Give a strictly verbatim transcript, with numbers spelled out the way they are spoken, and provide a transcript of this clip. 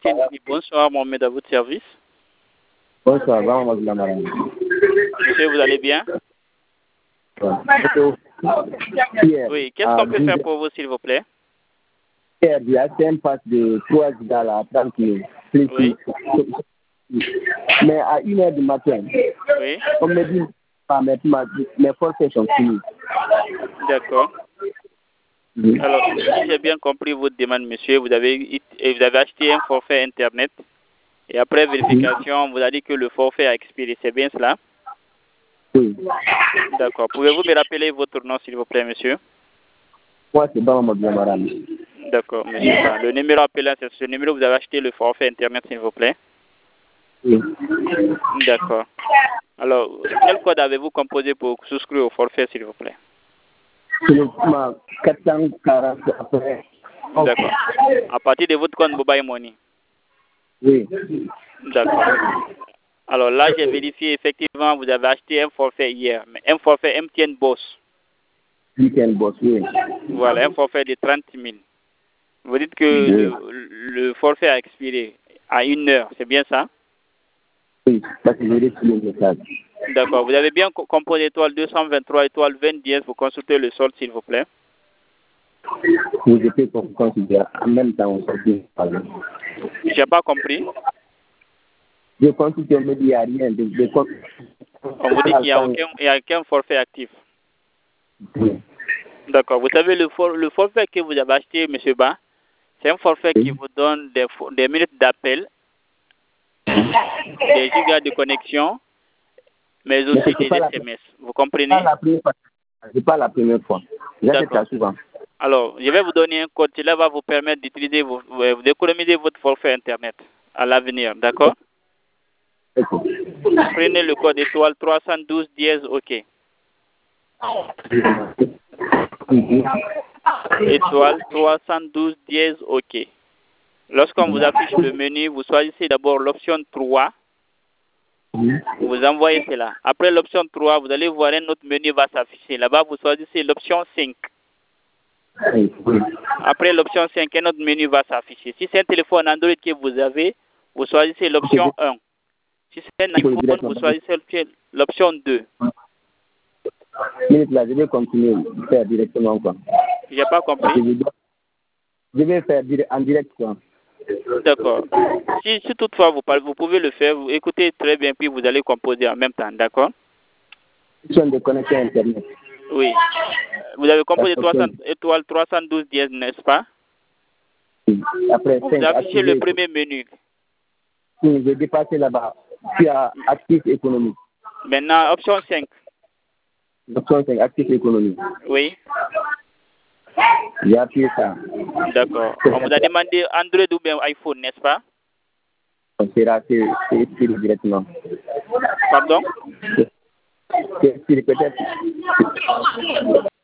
Tinti. Bonsoir, Mohamed, à votre service. Bonsoir, vraiment, de la marine. Monsieur, vous allez bien? Hier, Oui, qu'est-ce qu'on peut faire pour vous, s'il vous plaît? Hier, j'ai acheté un pack de trois gigas à trente kilos. Oui. Mais à une heure du matin, Oui. on me dit, ah, mes, mes forfaits sont finis. D'accord. Oui. Alors, si j'ai bien compris votre demande, monsieur, vous avez, vous avez acheté un forfait Internet et après vérification, vous avez dit que le forfait a expiré. C'est bien cela? Oui. D'accord. Pouvez-vous me rappeler votre nom, s'il vous plaît, monsieur? Moi, c'est Bama Maram. D'accord, monsieur. Le numéro appelé, c'est ce numéro. Vous avez acheté le forfait Internet, s'il vous plaît? Oui. D'accord. Alors, quel code avez-vous composé pour souscrire au forfait, s'il vous plaît? quatre cent quarante après. D'accord. À partir de votre compte Mobile Money? Oui. D'accord. Alors là, j'ai vérifié, effectivement, vous avez acheté un forfait hier, mais un forfait M T N Boss. M T N Boss, oui. Voilà, un forfait de trente mille. Vous dites que Oui. le, le forfait a expiré à une heure, c'est bien ça? Oui, parce que j'ai reçu le message. D'accord. Vous avez bien composé étoile deux cent vingt-trois, étoile vingt dièse pour consulter le solde, s'il vous plaît? Vous étiez considéré en même temps. Je n'ai pas compris. Je consulte, on me dit qu'il n'y a rien. De, de... On vous dit qu'il n'y a aucun, il y a aucun forfait actif. Oui. D'accord. Vous savez, le, for, le forfait que vous avez acheté, M. Ba, c'est un forfait Oui. qui vous donne des, des minutes d'appel, des gigas de connexion, mais aussi mais des pas S M S. La... Vous comprenez? Pas la première fois. C'est pas la première fois. D'accord. Souvent. Alors, je vais vous donner un code. Cela va vous permettre d'utiliser, vos, d'économiser votre forfait Internet à l'avenir. D'accord? Okay. Prenez le code étoile trois cent douze dièse OK. Étoile trois cent douze dièse OK. Lorsqu'on vous affiche le menu, vous choisissez d'abord l'option trois. Vous envoyez cela. Après l'option trois, vous allez voir un autre menu va s'afficher. Là-bas, vous choisissez l'option cinq. Après l'option cinq, un autre menu va s'afficher. Si c'est un téléphone Android que vous avez, vous choisissez l'option un. Si c'est un iPhone, vous choisissez l'option deux. Là, je vais continuer à faire directement. Je n'ai pas compris. Je vais faire en direct. D'accord. Si, si toutefois vous parlez, vous pouvez le faire. Vous écoutez très bien, puis vous allez composer en même temps. D'accord? De connexion Internet. Oui. Vous avez composé trois cents, étoile trois cent douze dièse, n'est-ce pas? Après, vous avez affiché le premier menu. Oui, j'ai dépassé là-bas. Puis à actif économique. Maintenant, option cinq. Option cinq, actif économique. Oui. J'ai appuyé ça. D'accord. On vous a demandé Android ou bien iPhone, n'est-ce pas? C'est là, c'est expiré directement. Pardon? C'est expiré peut-être.